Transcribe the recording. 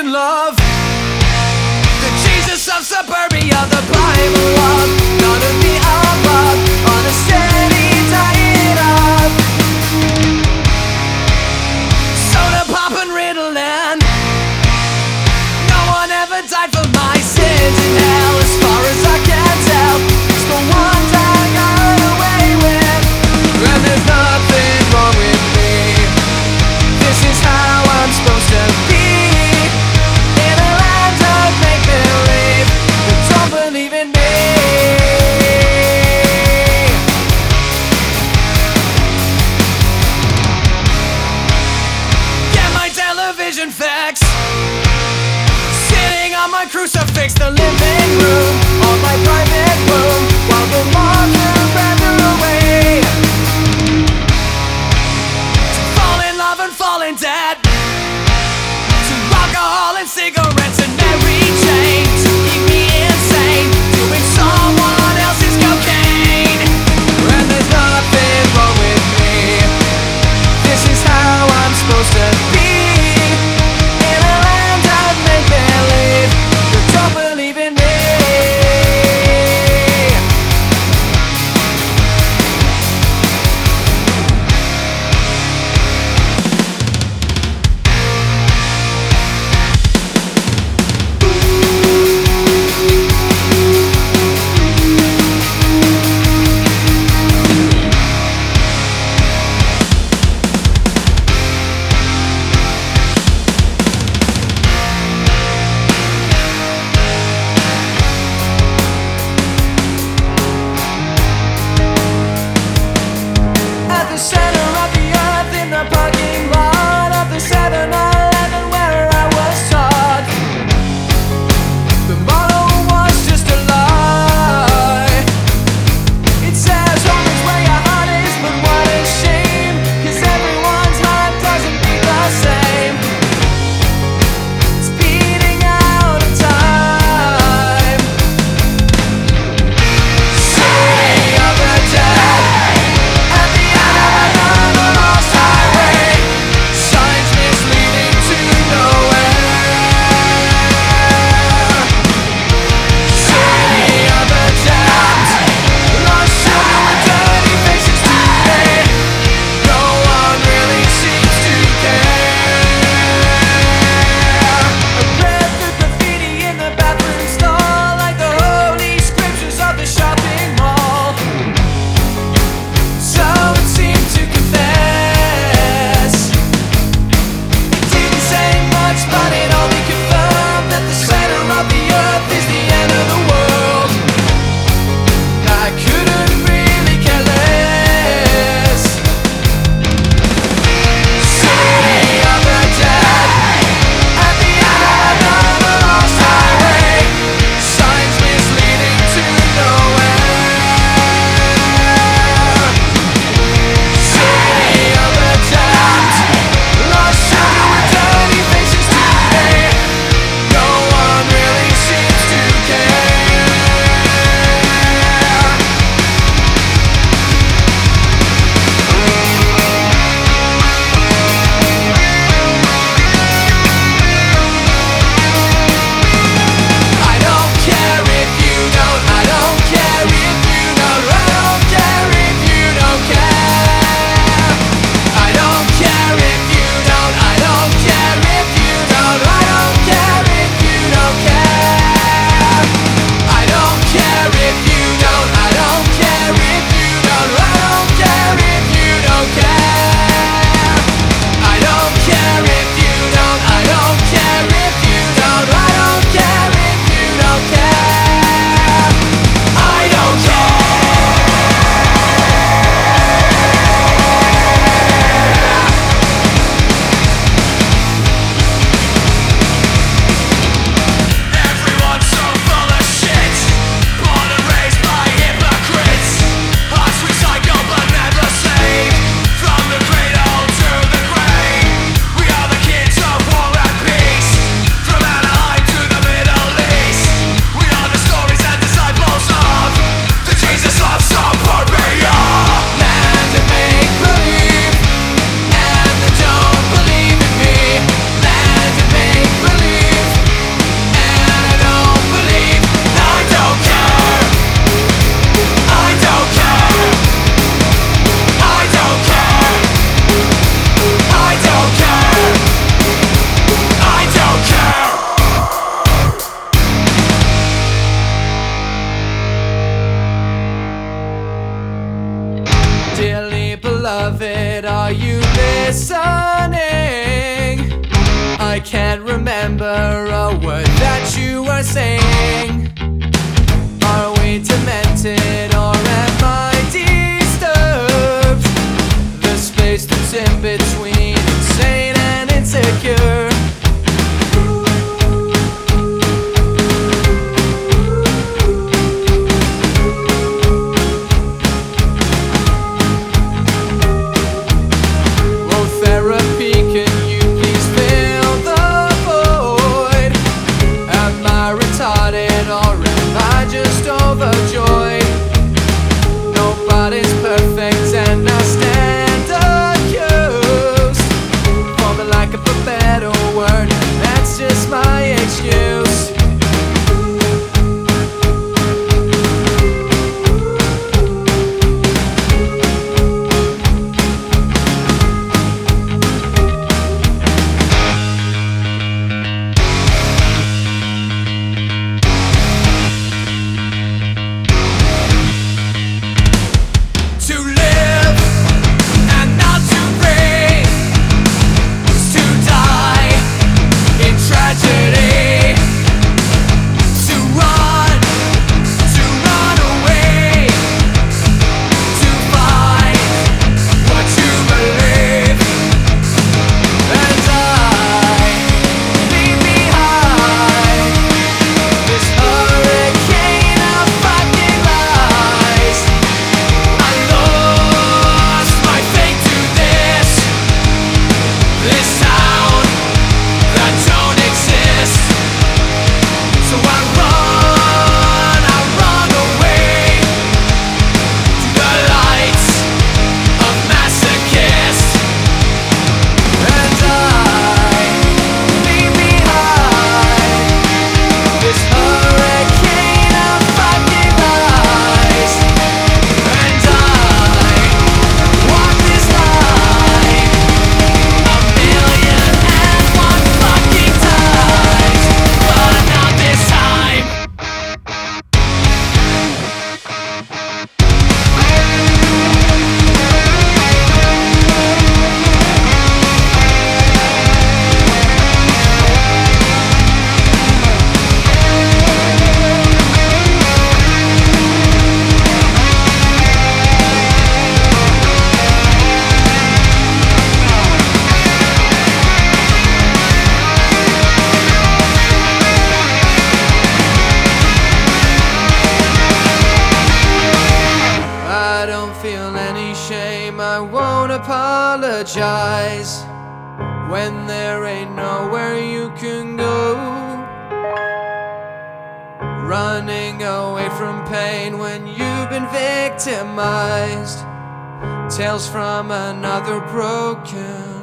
Christian love, the Jesus of suburbia, the Bible love, none of the above, on a steady diet of soda pop and Ritalin. No one ever died for my sins in hell, as far as I can tell. It's the ones I got away with, and there's nothing wrong with me. This is how I'm supposed to be, in a land of make-believe that don't believe in me. Get my television fix, sitting on my crucifix, the living room, on my private room, while the moms are rather away. To fall in love and falling dead, to alcohol and cigarettes and Mary Jane, to keep me insane, doing someone else's cocaine. And there's nothing wrong with me. This is how I'm supposed to be, in a land of make-believe that don't believe in me. are saying? Are we demented or am I disturbed? The space that's in between insane and insecure. Nobody's perfect and I stand accused for the lack of a better word. That's just my excuse. I won't apologize when there ain't nowhere you can go. Running away from pain when you've been victimized. Tales from another broken